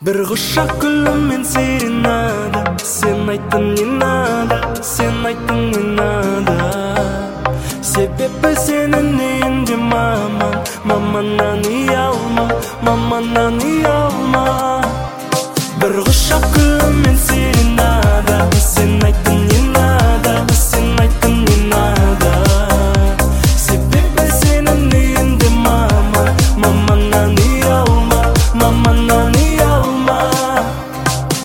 Bir құшақ гүлімен серенада, сен айттың не надо, сен айттың не надо. Себебі сенің үйінде маман, маманнан ұялма, маманнан ұялма. Bir құшақ гүлімен серенада, сен айттың